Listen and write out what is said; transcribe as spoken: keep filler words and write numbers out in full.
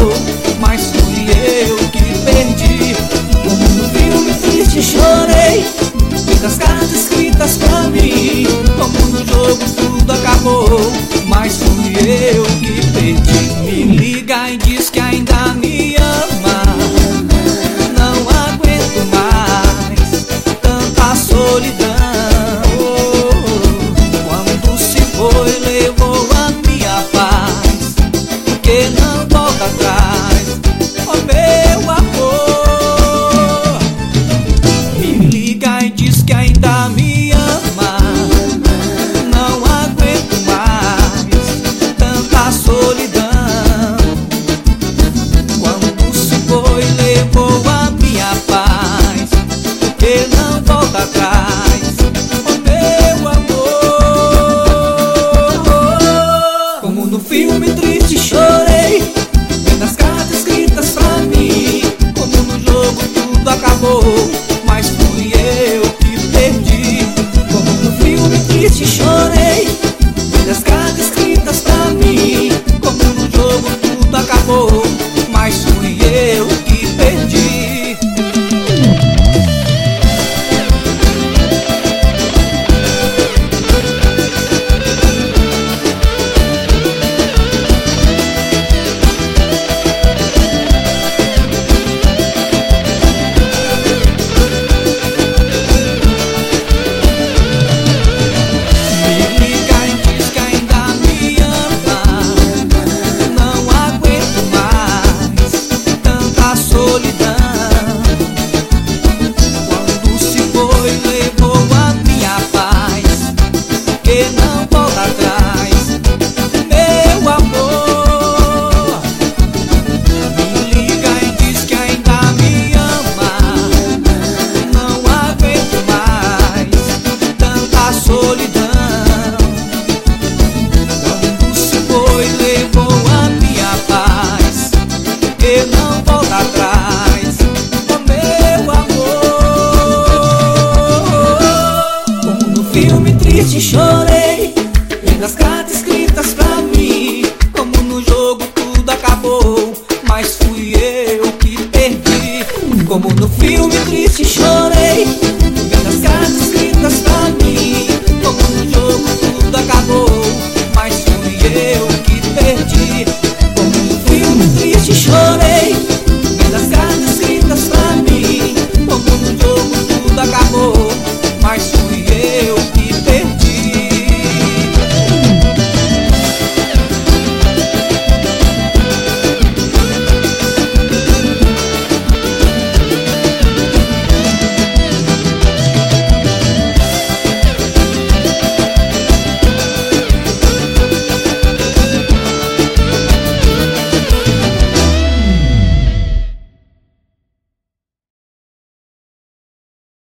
acabou, mas fui eu que perdi. Como no filme triste chorei, muitas cartas escritas pra mim. Como no jogo tudo acabou, mas fui eu que perdi. Me liga e diz que ainda me ama, não aguento mais tanta solidão. Quando se foi levou a minha paz, porque não volta atrás, oh meu amor. Me liga e diz que ainda me ama, não aguento mais tanta solidão. Quando se foi levou a minha paz, porque não volta atrás, oh meu amor. Como no filme triste chorei, vendo as cartas escritas pra mim. Como no jogo tudo acabou, mas fui eu que perdi. Como no filme triste chorei, vendo as cartas escritas pra mim. Como no jogo tudo acabou, mas fui eu que perdi. Não volta atrás, meu amor. Me liga e diz que ainda me ama, não aguento mais tanta solidão. Quando se foi levou a minha paz, porque não